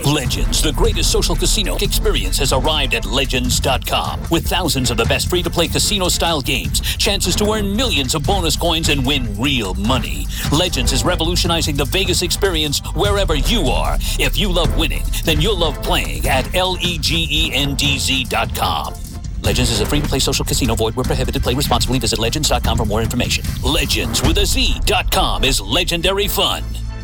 Legends, the greatest social casino experience, has arrived at Legends.com. With thousands of the best free-to-play casino-style games, chances to earn millions of bonus coins and win real money. Legends is revolutionizing the Vegas experience wherever you are. If you love winning, then you'll love playing at LEGENDZ.com. Legends is a free-to-play social casino. Void where prohibited. Play responsibly. Visit Legends.com for more information. Legends with a Z.com is legendary fun.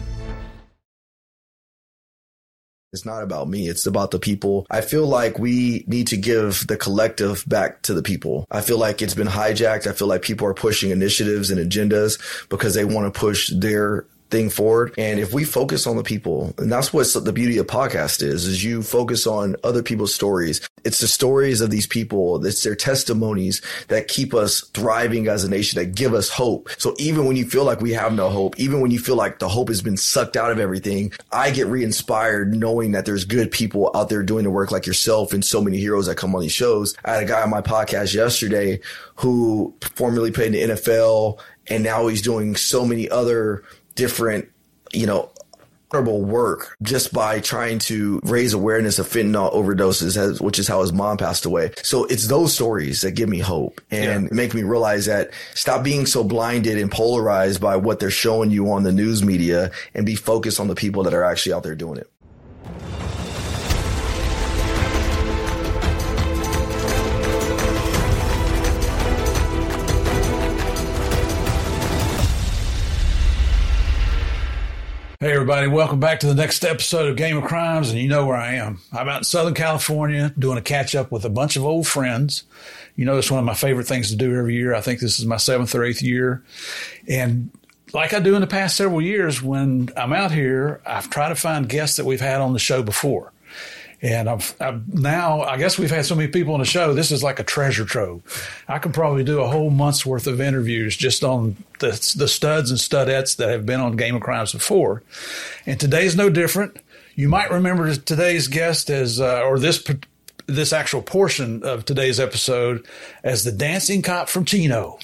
It's not about me. It's about the people. I feel like we need to give the collective back to the people. I feel like it's been hijacked. I feel like people are pushing initiatives and agendas because they want to push their thing forward. And if we focus on the people, and that's what the beauty of podcast is you focus on other people's stories. It's the stories of these people. It's their testimonies that keep us thriving as a nation, that give us hope. So even when you feel like we have no hope, even when you feel like the hope has been sucked out of everything, I get re-inspired knowing that there's good people out there doing the work like yourself and so many heroes that come on these shows. I had a guy on my podcast yesterday who formerly played in the NFL, and now he's doing so many other different, honorable work just by trying to raise awareness of fentanyl overdoses, which is how his mom passed away. So it's those stories that give me hope and make me realize that stop being so blinded and polarized by what they're showing you on the news media and be focused on the people that are actually out there doing it. Hey, everybody. Welcome back to the next episode of Game of Crimes, and you know where I am. I'm out in Southern California doing a catch-up with a bunch of old friends. You know, it's one of my favorite things to do every year. I think this is my 7th or 8th year. And like I do in the past several years, when I'm out here, I've tried to find guests that we've had on the show before. And I've now, I guess we've had so many people on the show, this is like a treasure trove. I could probably do a whole month's worth of interviews just on the studs and studettes that have been on Game of Crimes before. And today's no different. You might remember today's guest as, or this actual portion of today's episode as the dancing cop from Chino.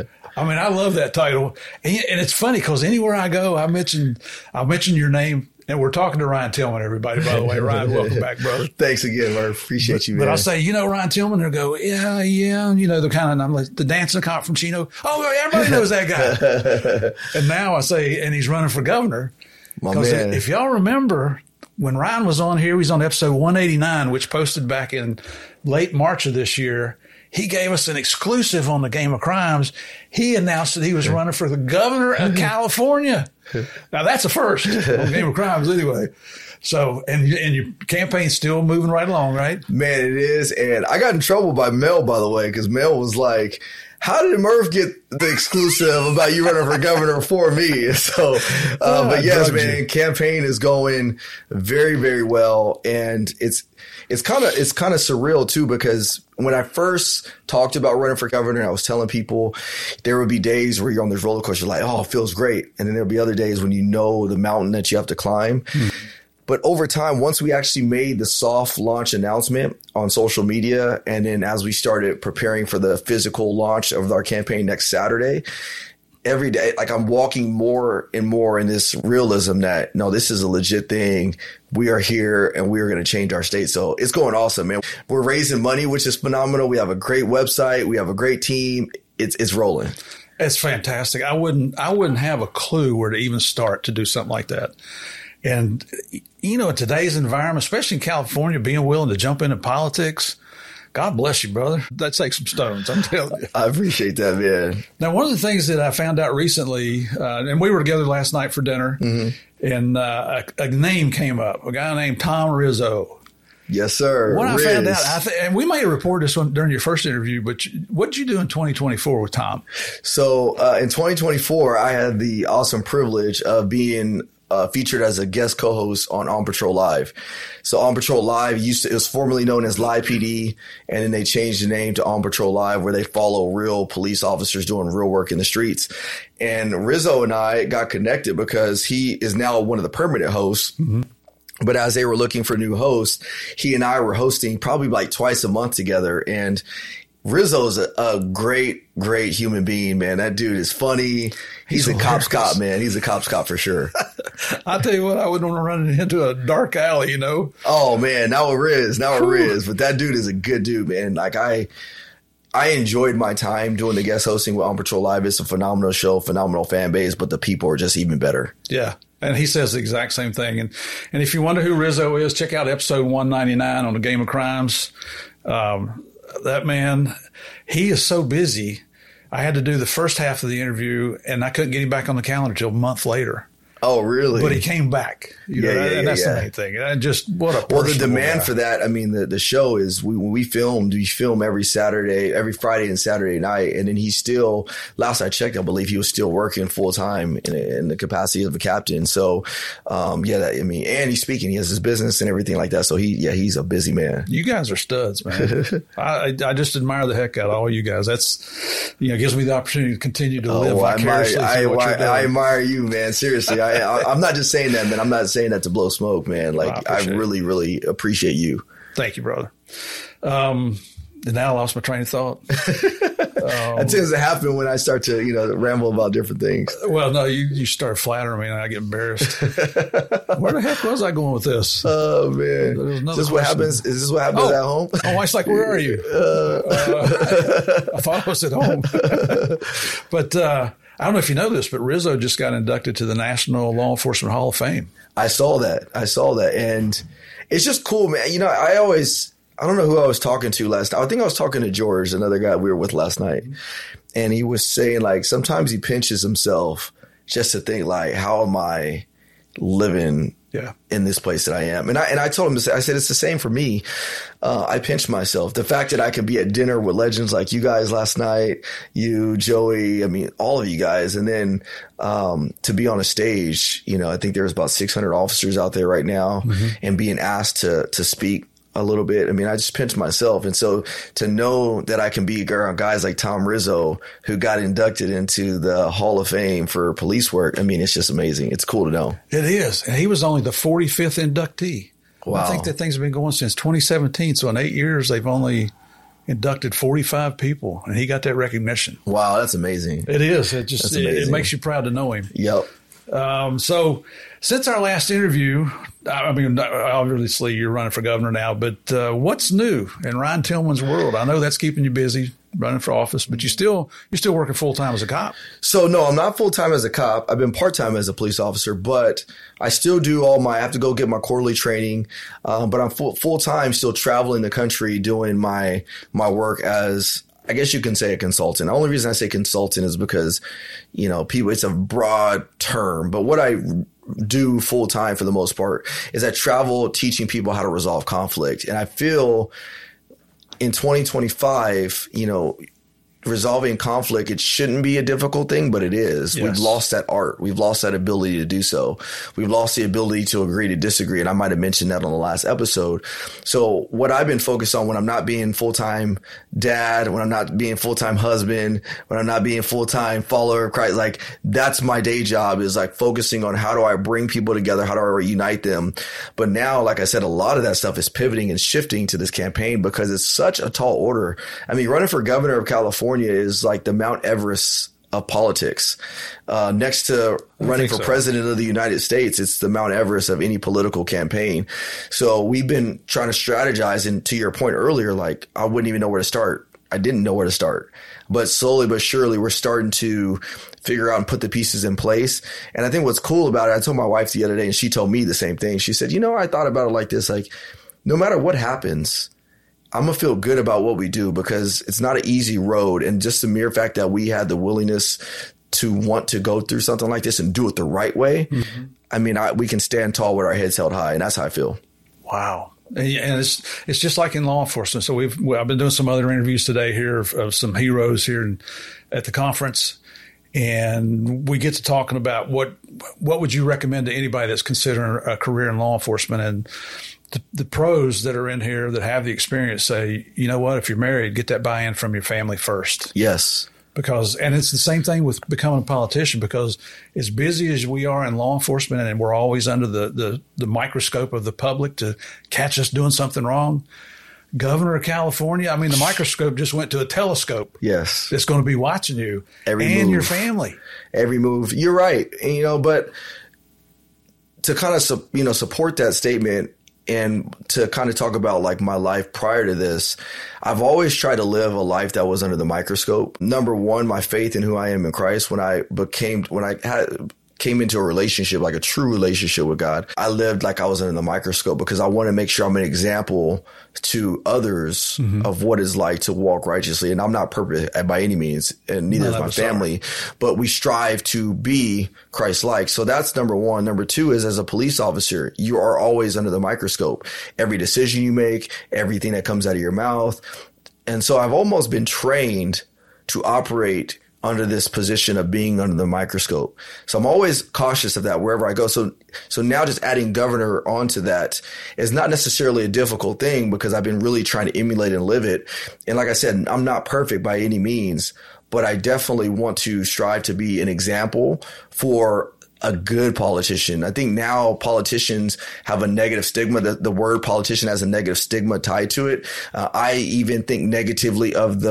I mean, I love that title. And it's funny because anywhere I go, I'll mention your name. And we're talking to Ryan Tillman, everybody, by the way. Ryan, welcome back, brother. Thanks again, Mark. Appreciate you, man. But I'll say, Ryan Tillman, they'll go, yeah. They're kind of, I'm like, the dancing cop from Chino. Oh, everybody knows that guy. And now I say, and he's running for governor. Because if y'all remember, when Ryan was on here, he was on episode 189, which posted back in late March of this year. He gave us an exclusive on the Game of Crimes. He announced that he was running for the governor of California. Now, that's a first on Game of Crimes anyway. So, and your campaign's still moving right along, right? Man, it is. And I got in trouble by Mel, by the way, because Mel was like, how did Murph get the exclusive about you running for governor before me? So, but yes, man, campaign is going very, very well. And it's kind of surreal too, because when I first talked about running for governor, I was telling people there would be days where you're on this roller coaster, like, oh, it feels great. And then there'll be other days when you know the mountain that you have to climb. But over time, once we actually made the soft launch announcement on social media, and then as we started preparing for the physical launch of our campaign next Saturday, every day, like I'm walking more and more in this realism that, no, this is a legit thing. We are here and we are going to change our state. So it's going awesome, man. We're raising money, which is phenomenal. We have a great website. We have a great team. It's rolling. It's fantastic. I wouldn't have a clue where to even start to do something like that. And, in today's environment, especially in California, being willing to jump into politics, God bless you, brother. That takes some stones, I'm telling you. I appreciate that, man. Now, one of the things that I found out recently, and we were together last night for dinner, and a name came up, a guy named Tom Rizzo. Yes, sir. When I found out, and we may have reported this one during your first interview, but what did you do in 2024 with Tom? So in 2024, I had the awesome privilege of being featured as a guest co-host on Patrol Live. So On Patrol Live it was formerly known as Live PD, and then they changed the name to On Patrol Live, where they follow real police officers doing real work in the streets. And Rizzo and I got connected because he is now one of the permanent hosts. But as they were looking for new hosts, he and I were hosting probably like twice a month together. And Rizzo's a great human being, man. That dude is funny. He's a cop's cop, man. He's a cop's cop for sure. I'll tell you what, I wouldn't want to run into a dark alley, Oh man, now we're Riz. But that dude is a good dude, man. Like I enjoyed my time doing the guest hosting with On Patrol Live. It's a phenomenal show, phenomenal fan base, but the people are just even better. Yeah. And he says the exact same thing. And if you wonder who Rizzo is, check out episode 199 on the Game of Crimes. That man, he is so busy. I had to do the first half of the interview, and I couldn't get him back on the calendar till a month later. Oh, really? But he came back. And that's the main thing. And just what a Well, the demand for that, I mean, the show is when we film every Friday and Saturday night. And then he's still, last I checked, I believe he was still working full time in the capacity of a captain. So, and he's speaking, he has his business and everything like that. So he's a busy man. You guys are studs, man. I just admire the heck out of all you guys. That's, gives me the opportunity to continue to live vicariously through what you're doing. I admire you, man. Seriously. I'm not just saying that, man. I'm not saying that to blow smoke, man. Like, I really, really appreciate you. Thank you, brother. And now I lost my train of thought. That tends to happen when I start to, ramble about different things. Well, no, you start flattering me and I get embarrassed. Where the heck was I going with this? Oh, man. Is this what happens? Is this what happens at home? My wife's like, where are you? I thought I was at home. But, I don't know if you know this, but Rizzo just got inducted to the National Law Enforcement Hall of Fame. I saw that. And it's just cool, man. I don't know who I was talking to last night. I think I was talking to George, another guy we were with last night. And he was saying, like, sometimes he pinches himself just to think, like, how am I living in this place that I am? And I told him, I said, it's the same for me. I pinch myself. The fact that I could be at dinner with legends like you guys last night, you, Joey, I mean, all of you guys. And then to be on a stage, I think there's about 600 officers out there right now and being asked to speak a little bit. I mean, I just pinch myself. And so to know that I can be around guys like Tom Rizzo, who got inducted into the Hall of Fame for police work, I mean, it's just amazing. It's cool to know. It is. And he was only the 45th inductee. Wow. I think that thing's been going since 2017. So in 8 years, they've only inducted 45 people, and he got that recognition. Wow, that's amazing. It is. It makes you proud to know him. Yep. So since our last interview, I mean, obviously you're running for governor now, but what's new in Ryan Tillman's world? I know that's keeping you busy running for office, but you're still working full time as a cop. So no, I'm not full time as a cop. I've been part time as a police officer, but I still do I have to go get my quarterly training. But I'm full time, still traveling the country doing my work as, I guess you can say, a consultant. The only reason I say consultant is because, people, it's a broad term, but what I do full time for the most part is I travel teaching people how to resolve conflict. And I feel in 2025, resolving conflict, it shouldn't be a difficult thing, but it is. Yes. We've lost that art. We've lost that ability to do so. We've lost the ability to agree to disagree. And I might have mentioned that on the last episode. So what I've been focused on when I'm not being full-time dad, when I'm not being full-time husband, when I'm not being full-time follower of Christ, like that's my day job, is like focusing on how do I bring people together? How do I reunite them? But now, like I said, a lot of that stuff is pivoting and shifting to this campaign because it's such a tall order. I mean, running for governor of California is like the Mount Everest of politics. Next to running for president of the United States, it's the Mount Everest of any political campaign. So we've been trying to strategize. And to your point earlier, like I wouldn't even know where to start. I didn't know where to start. But slowly but surely, we're starting to figure out and put the pieces in place. And I think what's cool about it, I told my wife the other day, and she told me the same thing. She said, I thought about it like this, like no matter what happens, I'm going to feel good about what we do because it's not an easy road. And just the mere fact that we had the willingness to want to go through something like this and do it the right way. Mm-hmm. I mean, we can stand tall with our heads held high. And that's how I feel. Wow. And it's just like in law enforcement. So I've been doing some other interviews today here of some heroes here at the conference. And we get to talking about what would you recommend to anybody that's considering a career in law enforcement. And the pros that are in here that have the experience say, you know what, if you're married, get that buy-in from your family first. Yes. And it's the same thing with becoming a politician, because as busy as we are in law enforcement and we're always under the microscope of the public to catch us doing something wrong, governor of California. I mean, the microscope just went to a telescope. Yes. That's going to be watching you and your family. Every move. You're right. And, but to kind of, support that statement and to kind of talk about like my life prior to this, I've always tried to live a life that was under the microscope. Number one, my faith in who I am in Christ. When I came into a relationship, like a true relationship with God, I lived like I was under the microscope because I want to make sure I'm an example to others of what it's like to walk righteously. And I'm not perfect by any means, and neither is my family, but we strive to be Christ-like. So that's number one. Number two is, as a police officer, you are always under the microscope. Every decision you make, everything that comes out of your mouth. And so I've almost been trained to operate under this position of being under the microscope. So I'm always cautious of that wherever I go. So now just adding governor onto that is not necessarily a difficult thing because I've been really trying to emulate and live it. And like I said, I'm not perfect by any means, but I definitely want to strive to be an example for a good politician. I think now politicians have a negative stigma. The word politician has a negative stigma tied to it. I even think negatively of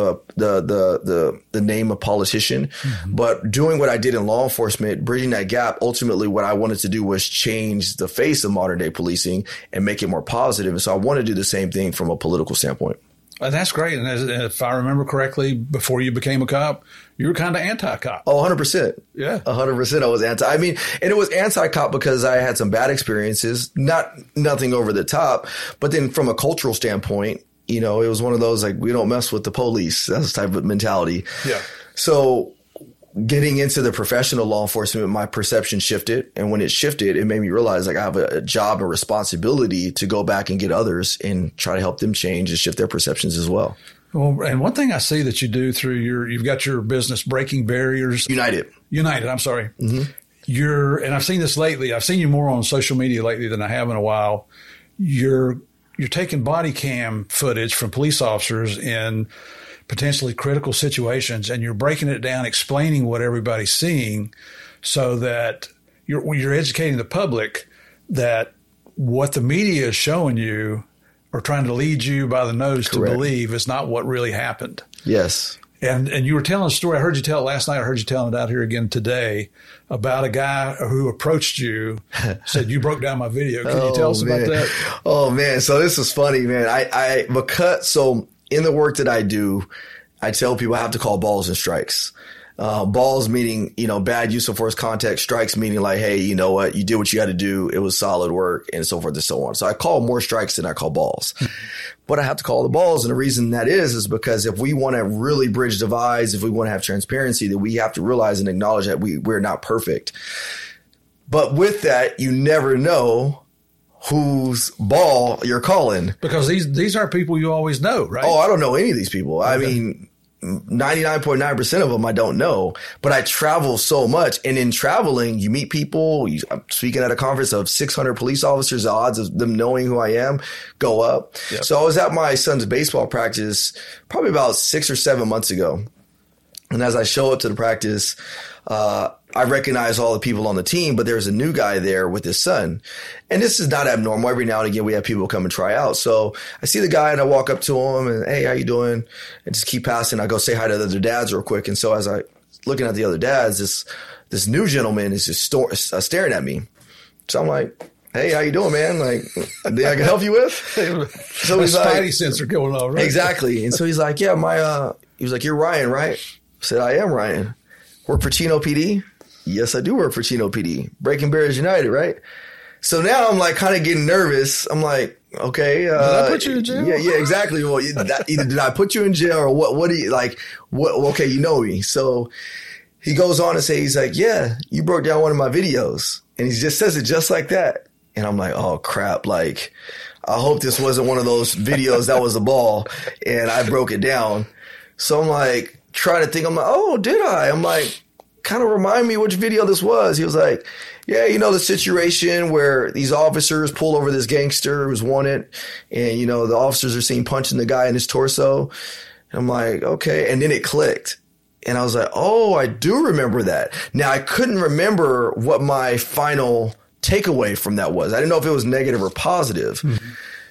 the name of politician. But doing what I did in law enforcement, bridging that gap, ultimately what I wanted to do was change the face of modern day policing and make it more positive. And so I want to do the same thing from a political standpoint. And that's great. And if I remember correctly, before you became a cop, you were kind of anti-cop. Oh, 100%. Yeah. 100% I was anti. I mean, and it was anti-cop because I had some bad experiences, nothing over the top. But then from a cultural standpoint, it was one of those, like, we don't mess with the police. That's the type of mentality. Yeah. So getting into the professional law enforcement, my perception shifted. And when it shifted, it made me realize like I have a job and responsibility to go back and get others and try to help them change and shift their perceptions as well. Well, and one thing I see that you do through you've got your business, Breaking Barriers. United, I'm sorry. And I've seen this lately. I've seen you more on social media lately than I have in a while. You're taking body cam footage from police officers in potentially critical situations, and you're breaking it down, explaining what everybody's seeing so that you're educating the public that what the media is showing you or trying to lead you by the nose to believe is not what really happened. Yes. And you were telling a story. I heard you tell it last night. I heard you telling it out here again today about a guy who approached you, said, you broke down my video. Can you tell us about that? Oh, man. So this is funny, man. So in the work that I do, I tell people I have to call balls and strikes. Balls meaning, bad use of force context. Strikes meaning like, hey, you know what? You did what you had to do. It was solid work, and so forth and so on. So I call more strikes than I call balls. But I have to call the balls. And the reason that is because if we want to really bridge divides, if we want to have transparency, that we have to realize and acknowledge that we're not perfect. But with that, you never know whose ball you're calling. Because these aren't people you always know, right? Oh, I don't know any of these people. Okay. I mean, 99.9% of them I don't know, but I travel so much. And in traveling, you meet people. I'm speaking at a conference of 600 police officers. The odds of them knowing who I am go up. Yep. So I was at my son's baseball practice probably about 6 or 7 months ago. And as I show up to the practice, I recognize all the people on the team, but there's a new guy there with his son. And this is not abnormal. Every now and again, we have people come and try out. So I see the guy and I walk up to him and, hey, how you doing? And just keep passing. I go say hi to the other dads real quick. And so as I looking at the other dads, this new gentleman is just staring at me. So I'm like, hey, how you doing, man? Like, anything I can help you with? So he's like, spidey sensor going on, right? Exactly. And so he's like, yeah, he was like, you're Ryan, right? I said, I am Ryan. Work for Chino PD? Yes, I do work for Chino PD. Breaking Barriers United, right? So now I'm like kind of getting nervous. I'm like, okay. Did I put you in jail? Yeah, exactly. Well, either did I put you in jail or what do you like? What? Okay, you know me. So he goes on to say, he's like, yeah, you broke down one of my videos. And he just says it just like that. And I'm like, oh, crap. Like, I hope this wasn't one of those videos that was a ball and I broke it down. So I'm like, trying to think. I'm like, oh, did I? I'm like, kind of remind me which video this was. He was like, yeah, the situation where these officers pull over this gangster who's wanted, and, the officers are seen punching the guy in his torso. And I'm like, okay. And then it clicked. And I was like, oh, I do remember that. Now, I couldn't remember what my final takeaway from that was. I didn't know if it was negative or positive. Mm-hmm.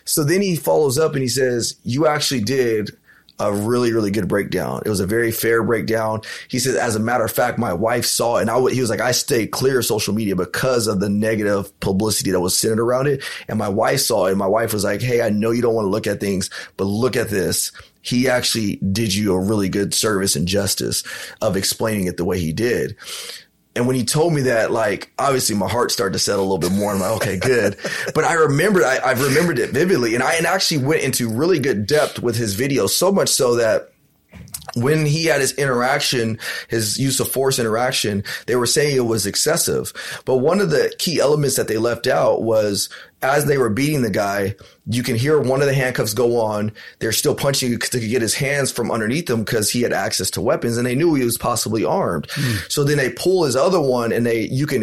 So then he follows up and he says, you actually did a really, really good breakdown. It was a very fair breakdown. He says, as a matter of fact, my wife saw it, and he was like, I stayed clear of social media because of the negative publicity that was centered around it. And my wife saw it, and my wife was like, hey, I know you don't want to look at things, but look at this. He actually did you a really good service and justice of explaining it the way he did. And when he told me that, like, obviously my heart started to settle a little bit more. I'm like, okay, good. But I remembered it vividly. And I actually went into really good depth with his video, so much so that when he had his interaction, his use of force interaction, they were saying it was excessive. But one of the key elements that they left out was as they were beating the guy, you can hear one of the handcuffs go on. They're still punching to get his hands from underneath him because he had access to weapons and they knew he was possibly armed. So then they pull his other one and you can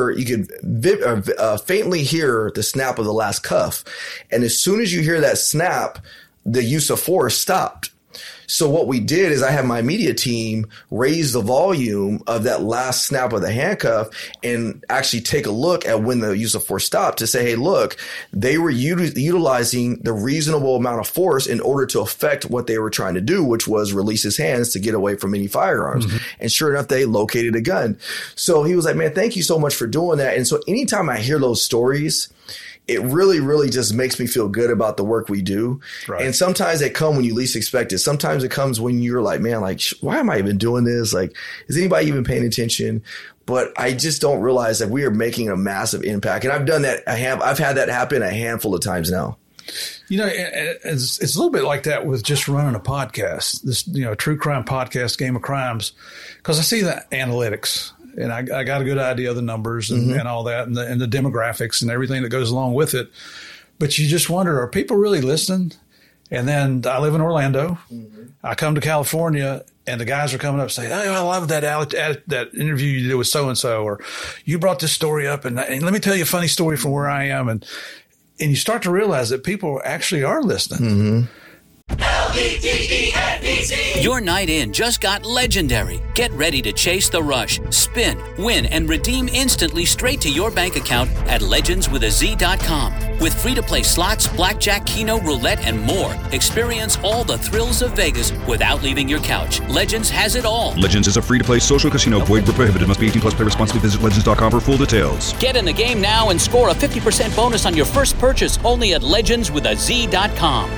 faintly hear the snap of the last cuff. And as soon as you hear that snap, the use of force stopped. So what we did is I had my media team raise the volume of that last snap of the handcuff and actually take a look at when the use of force stopped to say, hey, look, they were utilizing the reasonable amount of force in order to affect what they were trying to do, which was release his hands to get away from any firearms. And sure enough, they located a gun. So he was like, man, thank you so much for doing that. And so anytime I hear those stories, it really, really just makes me feel good about the work we do. Right. And sometimes they come when you least expect it. Sometimes it comes when you're like, man, like, why am I even doing this? Like, is anybody even paying attention? But I just don't realize that we are making a massive impact. And I've done that. I've had that happen a handful of times now. You know, it's a little bit like that with just running a podcast, this, true crime podcast, Game of Crimes, because I see the analytics. And I got a good idea of the numbers and all that and the demographics and everything that goes along with it. But you just wonder, are people really listening? And then I live in Orlando. I come to California and the guys are coming up saying, oh, I love that interview you did with so-and-so, or you brought this story up. And let me tell you a funny story from where I am. And you start to realize that people actually are listening. LEGENDZ. Your night in just got legendary. Get ready to chase the rush, spin, win, and redeem instantly straight to your bank account at legendswithaz.com. With free-to-play slots, blackjack, keno, roulette, and more. Experience all the thrills of Vegas without leaving your couch. Legends has it all. Legends is a free-to-play social casino. Void where prohibited. Must be 18 plus. Play responsibly. Visit legends.com for full details. Get in the game now and score a 50% bonus on your first purchase only at legendswithaz.com.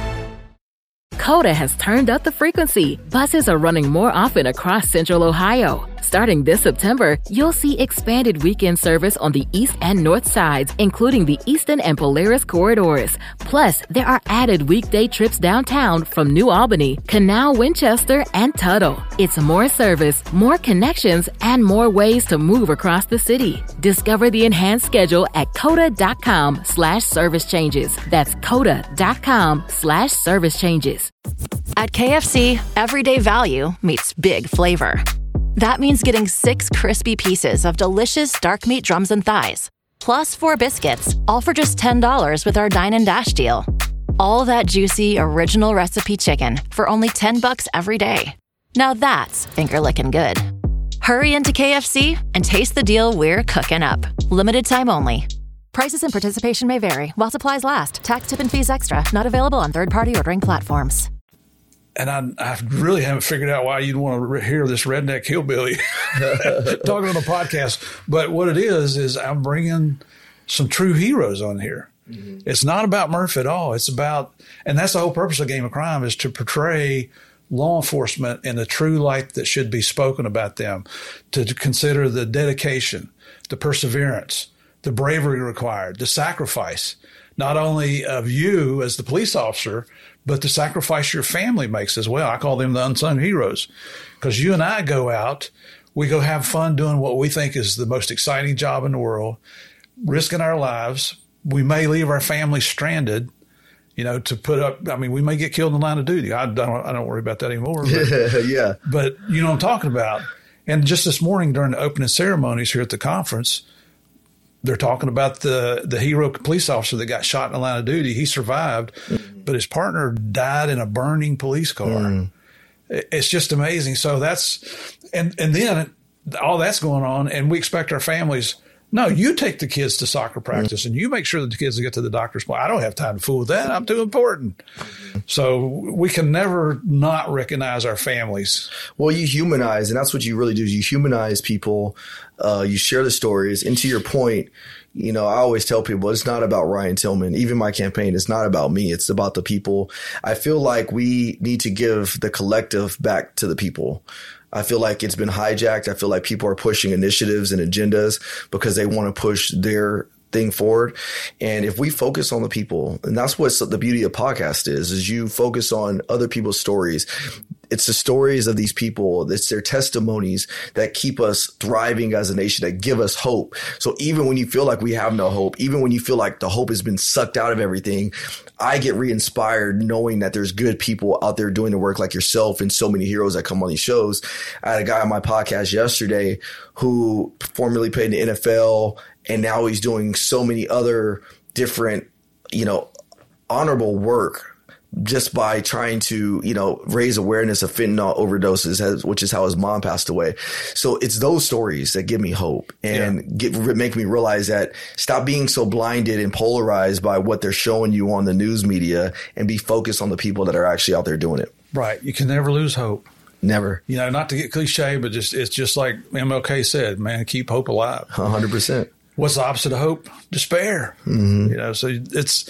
Coda has turned up the frequency. Buses are running more often across Central Ohio. Starting this September, you'll see expanded weekend service on the east and north sides, including the Eastern and Polaris corridors. Plus, there are added weekday trips downtown from New Albany, Canal, Winchester, and Tuttle. It's more service, more connections, and more ways to move across the city. Discover the enhanced schedule at coda.com/service changes. That's coda.com/service changes. At KFC, everyday value meets big flavor. That means getting 6 crispy pieces of delicious dark meat drums and thighs, plus 4 biscuits, all for just $10 with our Dine and Dash deal. All that juicy, original recipe chicken for only $10 every day. Now that's finger-licking good. Hurry into KFC and taste the deal we're cooking up. Limited time only. Prices and participation may vary while supplies last. Tax, tip, and fees extra. Not available on third-party ordering platforms. And I really haven't figured out why you'd want to hear this redneck hillbilly talking on a podcast. But what it is I'm bringing some true heroes on here. It's not about Murph at all. It's about, and that's the whole purpose of Game of Crime, is to portray law enforcement in the true light that should be spoken about them, to consider the dedication, the perseverance, the bravery required, the sacrifice, not only of you as the police officer, but the sacrifice your family makes as well. I call them the unsung heroes, because you and I go out, we go have fun doing what we think is the most exciting job in the world, risking our lives. We may leave our family stranded, to put up. I mean, we may get killed in the line of duty. I don't worry about that anymore. But, yeah. But you know what I'm talking about. And just this morning during the opening ceremonies here at the conference, they're talking about the hero police officer that got shot in the line of duty. He survived, but his partner died in a burning police car. It's just amazing. So and then all that's going on, and we expect our families No, you take the kids to soccer practice and you make sure that the kids get to the doctor's appointment. I don't have time to fool with that. I'm too important. So we can never not recognize our families. Well, you humanize, and that's what you really do. You humanize people. You share the stories. And to your point, I always tell people it's not about Ryan Tillman. Even my campaign, it's not about me. It's about the people. I feel like we need to give the collective back to the people. I feel like it's been hijacked. I feel like people are pushing initiatives and agendas because they want to push their thing forward. And if we focus on the people, and that's what the beauty of podcast is you focus on other people's stories. It's the stories of these people. It's their testimonies that keep us thriving as a nation, that give us hope. So even when you feel like we have no hope, even when you feel like the hope has been sucked out of everything, I get re-inspired knowing that there's good people out there doing the work like yourself and so many heroes that come on these shows. I had a guy on my podcast yesterday who formerly played in the NFL, and now he's doing so many other different, honorable work just by trying to, raise awareness of fentanyl overdoses, which is how his mom passed away. So it's those stories that give me hope and make me realize that stop being so blinded and polarized by what they're showing you on the news media and be focused on the people that are actually out there doing it. Right. You can never lose hope. Never. Not to get cliche, but it's just like MLK said, man, keep hope alive. 100%. What's the opposite of hope? Despair. Mm-hmm. So it's,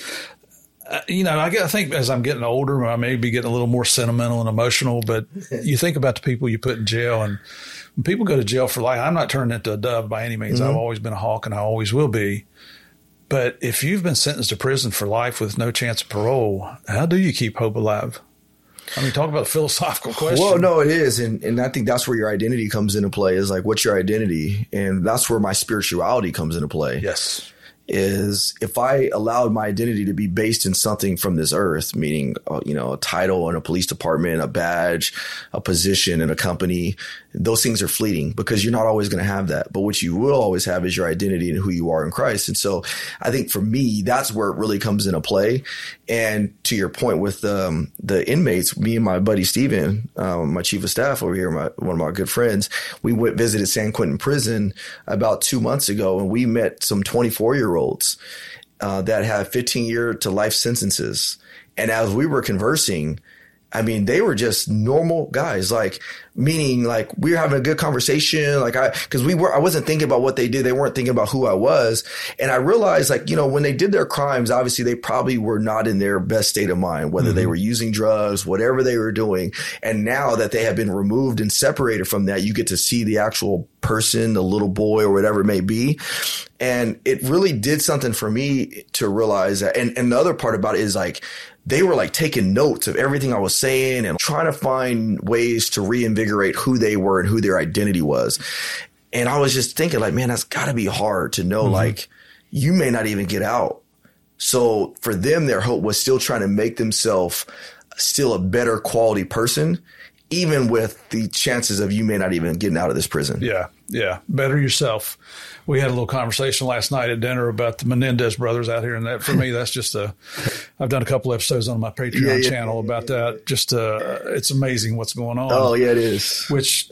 I think as I'm getting older, I may be getting a little more sentimental and emotional, but you think about the people you put in jail, and when people go to jail for life, I'm not turning into a dove by any means. Mm-hmm. I've always been a hawk and I always will be. But if you've been sentenced to prison for life with no chance of parole, how do you keep hope alive? Talk about a philosophical question. Well, no, it is. And I think that's where your identity comes into play, is like, what's your identity? And that's where my spirituality comes into play. Yes. Is if I allowed my identity to be based in something from this earth, meaning, a title in a police department, a badge, a position in a company, those things are fleeting because you're not always going to have that. But what you will always have is your identity and who you are in Christ. And so I think for me, that's where it really comes into play. And to your point with the inmates, me and my buddy Steven, my chief of staff over here, one of my good friends, we visited San Quentin Prison about 2 months ago, and we met some 24-year-olds that have 15-year to life sentences. And as we were conversing, they were just normal guys, meaning we were having a good conversation. I wasn't thinking about what they did. They weren't thinking about who I was. And I realized when they did their crimes, obviously they probably were not in their best state of mind, whether they were using drugs, whatever they were doing. And now that they have been removed and separated from that, you get to see the actual person, the little boy or whatever it may be. And it really did something for me to realize that. And the other part about it is they were taking notes of everything I was saying and trying to find ways to reinvigorate who they were and who their identity was. And I was just thinking man, that's gotta be hard to know, you may not even get out. So for them, their hope was still trying to make themselves still a better quality person, even with the chances of you may not even getting out of this prison. Yeah. Yeah. Better yourself. We had a little conversation last night at dinner about the Menendez brothers out here. And that, for me, that's just I've done a couple episodes on my Patreon channel about that. Just, it's amazing what's going on. Oh, yeah, it is. Which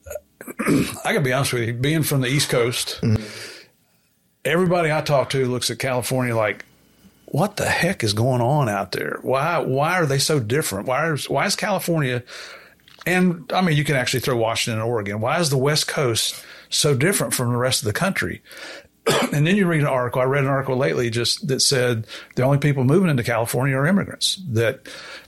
I gotta be honest with you, being from the East Coast, everybody I talk to looks at California like, what the heck is going on out there? Why are they so different? Why is California, and you can actually throw Washington and Oregon, why is the West Coast so different from the rest of the country? And then you read an article. I read an article lately that said the only people moving into California are immigrants, that,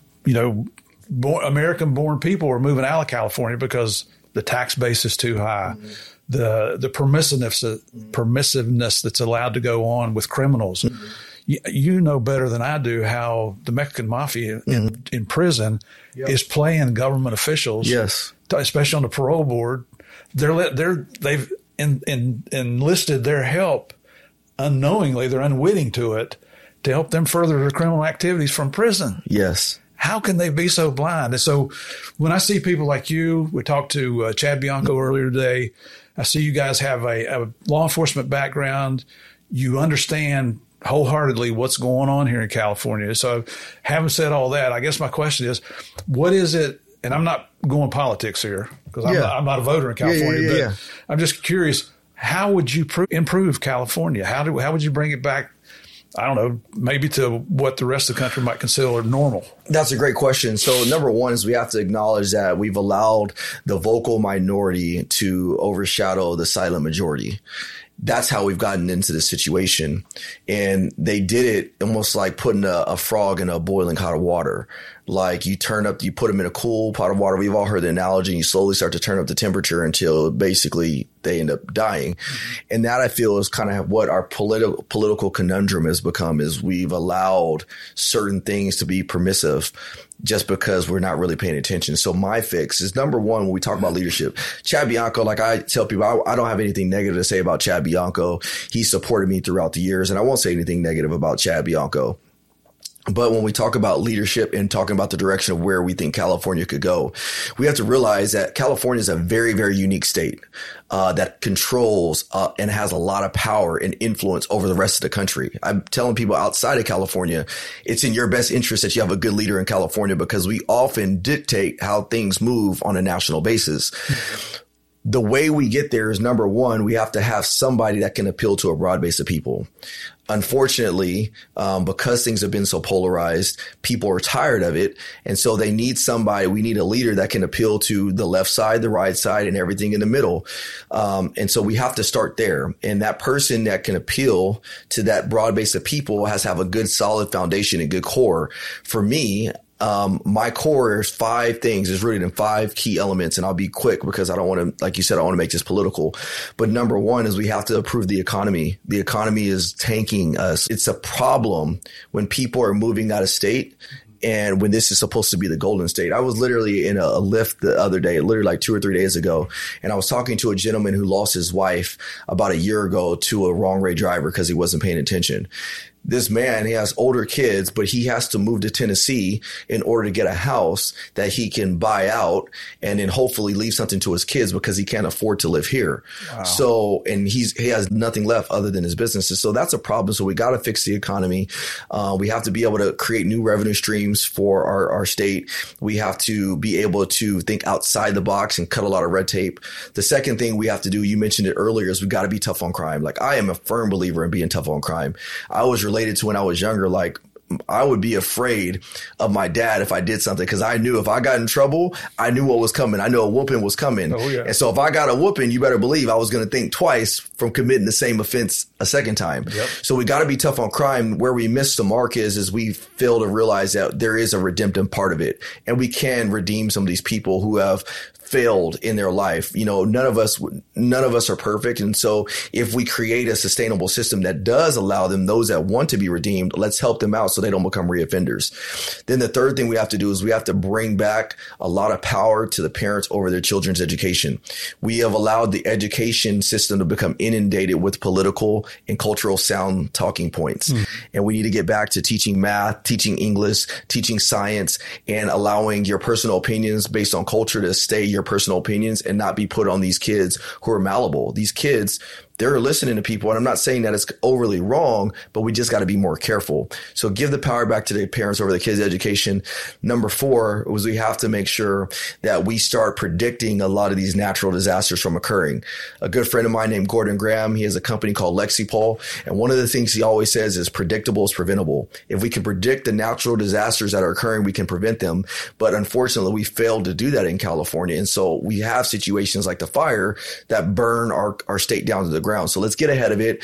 American-born people are moving out of California because the tax base is too high. The permissiveness that's allowed to go on with criminals. You know better than I do how the Mexican mafia in prison is playing government officials. Yes, especially on the parole board. They've enlisted their help unknowingly. They're unwitting to it to help them further their criminal activities from prison. Yes. How can they be so blind? And so when I see people like you, we talked to Chad Bianco earlier today. I see you guys have a law enforcement background. You understand wholeheartedly what's going on here in California. So having said all that, I guess my question is, what is it? And I'm not going politics here because I'm not a voter in California, but I'm just curious, How would you improve California? How would you bring it back? I don't know, maybe to what the rest of the country might consider normal? That's a great question. So number one is we have to acknowledge that we've allowed the vocal minority to overshadow the silent majority. That's how we've gotten into this situation. And they did it almost like putting a frog in a boiling hot water. Like you put them in a cool pot of water. We've all heard the analogy. And you slowly start to turn up the temperature until basically they end up dying. Mm-hmm. And that I feel is kind of what our political conundrum has become, is we've allowed certain things to be permissive just because we're not really paying attention. So my fix is, number one, when we talk about leadership, Chad Bianco, like I tell people, I don't have anything negative to say about Chad Bianco. He supported me throughout the years, and I won't say anything negative about Chad Bianco. But when we talk about leadership and talking about the direction of where we think California could go, we have to realize that California is a very, very unique state that controls and has a lot of power and influence over the rest of the country. I'm telling people outside of California, it's in your best interest that you have a good leader in California, because we often dictate how things move on a national basis. The way we get there is, number one, we have to have somebody that can appeal to a broad base of people. Unfortunately, because things have been so polarized, people are tired of it. And so we need a leader that can appeal to the left side, the right side, and everything in the middle. And so we have to start there. And that person that can appeal to that broad base of people has to have a good, solid foundation and good core. For me, my core is 5 things, is rooted in 5 key elements. And I'll be quick because I don't want to, like you said, I don't want to make this political. But number one is we have to improve the economy. The economy is tanking us. It's a problem when people are moving out of state, and when this is supposed to be the golden state. I was literally in a Lyft the other day, literally like 2 or 3 days ago. And I was talking to a gentleman who lost his wife about a year ago to a wrong way driver because he wasn't paying attention. This man, he has older kids, but he has to move to Tennessee in order to get a house that he can buy out and then hopefully leave something to his kids because he can't afford to live here. Wow. So, and he has nothing left other than his businesses. So that's a problem. So we got to fix the economy. We have to be able to create new revenue streams for our state. We have to be able to think outside the box and cut a lot of red tape. The second thing we have to do, you mentioned it earlier, is we got to be tough on crime. Like, I am a firm believer in being tough on crime. I was related to when I was younger, like I would be afraid of my dad if I did something, because I knew if I got in trouble, I knew what was coming. I knew a whooping was coming. Oh, yeah. And so if I got a whooping, you better believe I was going to think twice from committing the same offense a second time. Yep. So we got to be tough on crime. Where we miss the mark is we fail to realize that there is a redemptive part of it, and we can redeem some of these people who have failed in their life. You know, none of us are perfect. And so if we create a sustainable system that does allow them, those that want to be redeemed, let's help them out so they don't become reoffenders. Then the third thing we have to do is we have to bring back a lot of power to the parents over their children's education. We have allowed the education system to become inundated with political and cultural sound talking points. And we need to get back to teaching math, teaching English, teaching science, and allowing your personal opinions based on culture to stay your personal opinions and not be put on these kids who are malleable. These kids, they're listening to people. And I'm not saying that it's overly wrong, but we just got to be more careful. So give the power back to the parents over the kids' education. Number 4 was we have to make sure that we start predicting a lot of these natural disasters from occurring. A good friend of mine named Gordon Graham, he has a company called Lexipol. And one of the things he always says is predictable is preventable. If we can predict the natural disasters that are occurring, we can prevent them. But unfortunately, we failed to do that in California. And so we have situations like the fire that burn our state down to the ground. So let's get ahead of it.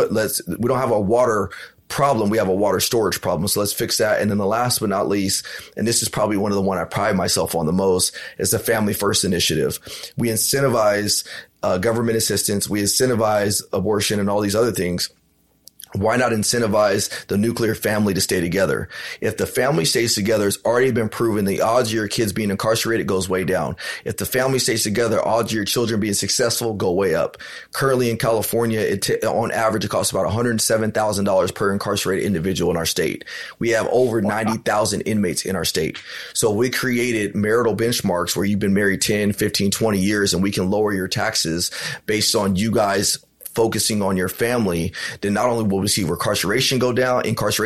We don't have a water problem. We have a water storage problem. So let's fix that. And then the last but not least, and this is probably one of the one I pride myself on the most, is the Family First Initiative. We incentivize government assistance. We incentivize abortion and all these other things. Why not incentivize the nuclear family to stay together? If the family stays together, it's already been proven the odds of your kids being incarcerated goes way down. If the family stays together, odds of your children being successful go way up. Currently in California, on average, it costs about $107,000 per incarcerated individual in our state. We have over 90,000 inmates in our state. So we created marital benchmarks where you've been married 10, 15, 20 years, and we can lower your taxes based on you guys focusing on your family. Then not only will we see incarceration go down,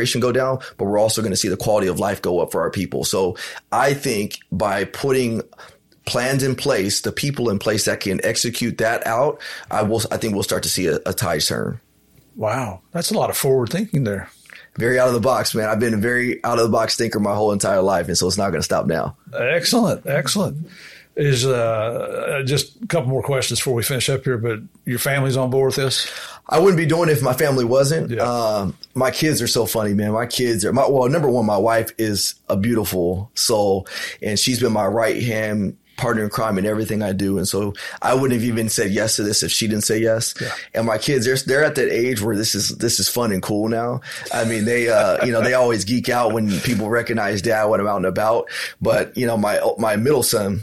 but we're also going to see the quality of life go up for our people. So I think by putting plans in place, the people in place that can execute that out, I think we'll start to see a tide turn. Wow. That's a lot of forward thinking there. Very out of the box, man. I've been a very out of the box thinker my whole entire life. And so it's not going to stop now. Excellent. Excellent. Is just a couple more questions before we finish up here, but your family's on board with this? I wouldn't be doing it if my family wasn't. Yeah. My kids are so funny, man. My kids are number one, my wife is a beautiful soul, and she's been my right hand partner in crime in everything I do. And so I wouldn't have even said yes to this if she didn't say yes. Yeah. And my kids, they're at that age where this is fun and cool now. I mean, they, they always geek out when people recognize dad when I'm out and about. But, my middle son,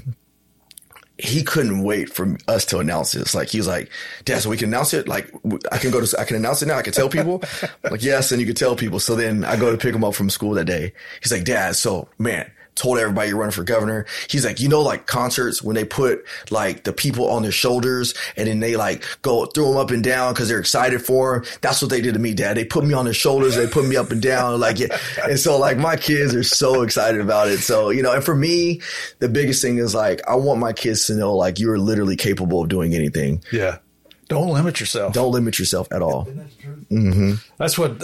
he couldn't wait for us to announce this. Like, he was like, Dad, so we can announce it? Like, I can announce it now. I can tell people? I'm like, yes. And you can tell people. So then I go to pick him up from school that day. He's like, Dad, so man, told everybody you're running for governor. He's like, like concerts when they put like the people on their shoulders and then they like go throw them up and down because they're excited for them. That's what they did to me, Dad. They put me on their shoulders. They put me up and down. Like, yeah. And so like my kids are so excited about it. So, and for me, the biggest thing is like, I want my kids to know like you're literally capable of doing anything. Yeah. Don't limit yourself. Don't limit yourself at all. Mm-hmm. That's what,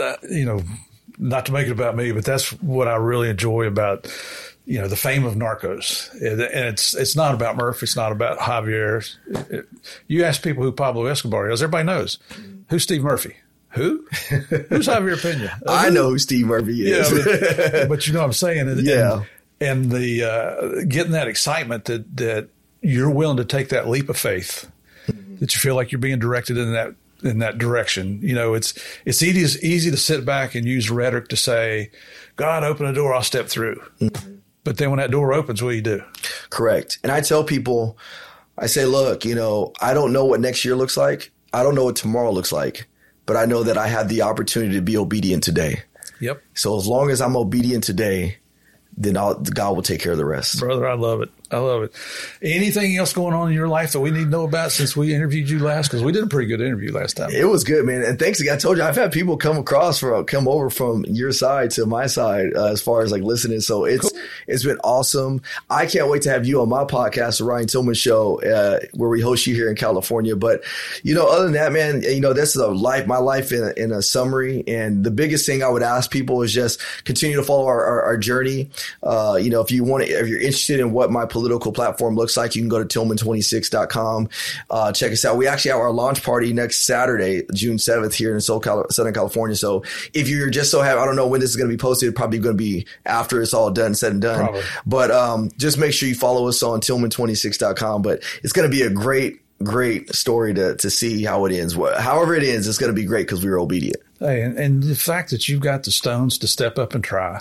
not to make it about me, but that's what I really enjoy about the fame of Narcos. And it's not about Murph. It's not about Javier. You ask people who Pablo Escobar is, everybody knows. Who's Steve Murphy? Who? Who's Javier Pena? I know who Steve Murphy is. Yeah, but you know what I'm saying? And, yeah. And the getting that excitement that you're willing to take that leap of faith, that you feel like you're being directed in that direction. It's easy to sit back and use rhetoric to say, God, open a door, I'll step through. Mm-hmm. But then when that door opens, what do you do? Correct. And I tell people, I say, look, I don't know what next year looks like. I don't know what tomorrow looks like, but I know that I have the opportunity to be obedient today. Yep. So as long as I'm obedient today, then God will take care of the rest. Brother, I love it. I love it. Anything else going on in your life that we need to know about since we interviewed you last? Because we did a pretty good interview last time. It was good, man. And thanks again. I told you, I've had people come over from your side to my side as far as like listening. So it's been awesome. I can't wait to have you on my podcast, the Ryan Tillman Show, where we host you here in California. But, other than that, man, this is my life in a summary. And the biggest thing I would ask people is just continue to follow our journey. If you're interested in what my political platform looks like, you can go to Tillman26.com. Check us out. We actually have our launch party next Saturday, June 7th here in Southern California. So if you're just I don't know when this is going to be posted, probably going to be after it's all done, said and done. Probably. But just make sure you follow us on Tillman26.com. But it's going to be a great story to see how it ends. However it ends, it's going to be great because we were obedient. Hey, and the fact that you've got the stones to step up and try.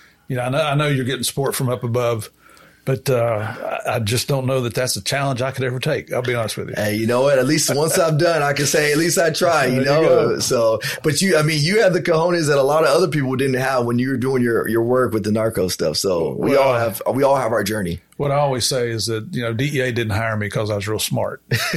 I know you're getting support from up above, but I just don't know that that's a challenge I could ever take. I'll be honest with you. Hey, you know what? At least once I'm done, I can say at least I tried. So, but you have the cojones that a lot of other people didn't have when you were doing your work with the narco stuff. So we all have our journey. What I always say is that, DEA didn't hire me because I was real smart.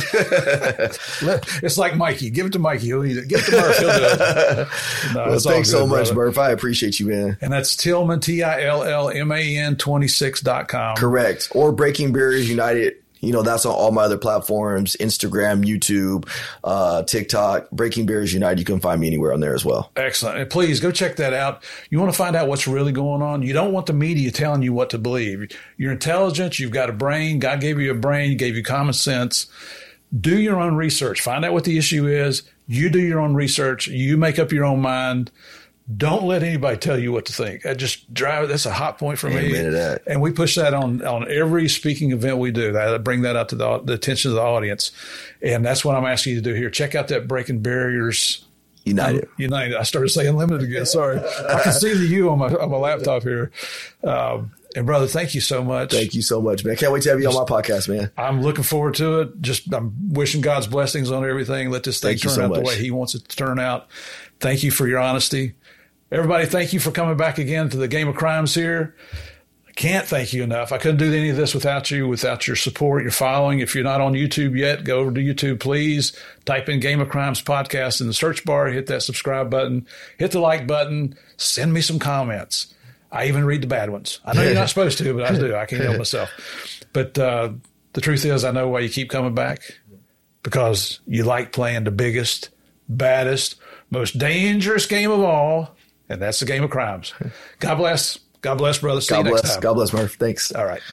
It's like Mikey. Give it to Mikey. He'll eat it. Give it to Murph. He'll do it. Well, thanks so much, Murph. I appreciate you, man. And that's Tillman, TILLMAN 26.com. Correct. Or Breaking Barriers United. That's on all my other platforms, Instagram, YouTube, TikTok, Breaking Barriers United. You can find me anywhere on there as well. Excellent. And please go check that out. You want to find out what's really going on. You don't want the media telling you what to believe. You're intelligent. You've got a brain. God gave you a brain. He gave you common sense. Do your own research. Find out what the issue is. You do your own research. You make up your own mind. Don't let anybody tell you what to think. That's a hot point for me. Amen to that. And we push that on every speaking event we do. I bring that out to the attention of the audience. And that's what I'm asking you to do here. Check out that Breaking Barriers United. I started saying limited again. Sorry. I can see the U on my laptop here. And brother, thank you so much. Thank you so much, man. Can't wait to have you on my podcast, man. I'm looking forward to it. I'm wishing God's blessings on everything. Let this thing turn out the way He wants it to turn out. Thank you for your honesty. Everybody, thank you for coming back again to the Game of Crimes here. I can't thank you enough. I couldn't do any of this without you, without your support, your following. If you're not on YouTube yet, go over to YouTube, please. Type in Game of Crimes Podcast in the search bar. Hit that subscribe button. Hit the like button. Send me some comments. I even read the bad ones. I know you're not supposed to, but I do. I can't help myself. But the truth is, I know why you keep coming back, because you like playing the biggest, baddest, most dangerous game of all, and that's the game of crimes. God bless. God bless, brother. See you next time. God bless, Murph. Thanks. All right.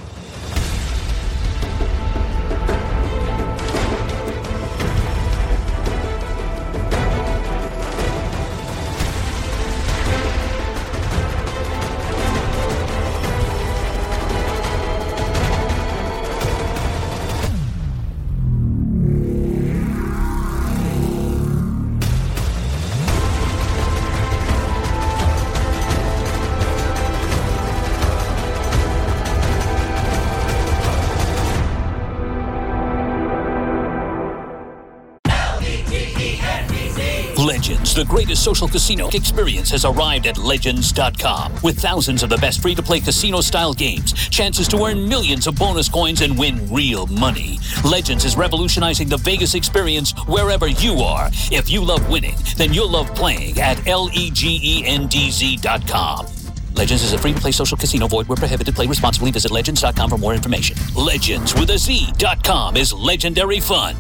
Legends, the greatest social casino experience, has arrived at Legends.com. With thousands of the best free-to-play casino-style games, chances to earn millions of bonus coins and win real money. Legends is revolutionizing the Vegas experience wherever you are. If you love winning, then you'll love playing at LEGENDZ.com. Legends is a free-to-play social casino. Void where prohibited. Play responsibly. Visit Legends.com for more information. Legends with a Z.com is legendary fun.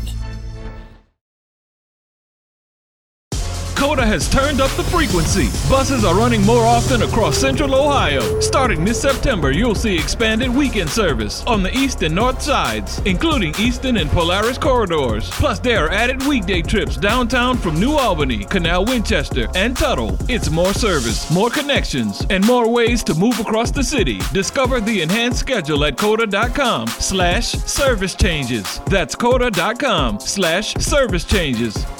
COTA has turned up the frequency. Buses are running more often across Central Ohio. Starting this September, you'll see expanded weekend service on the east and north sides, including Eastern and Polaris corridors. Plus, there are added weekday trips downtown from New Albany, Canal Winchester, and Tuttle. It's more service, more connections, and more ways to move across the city. Discover the enhanced schedule at COTA.com/service changes. That's COTA.com/service changes.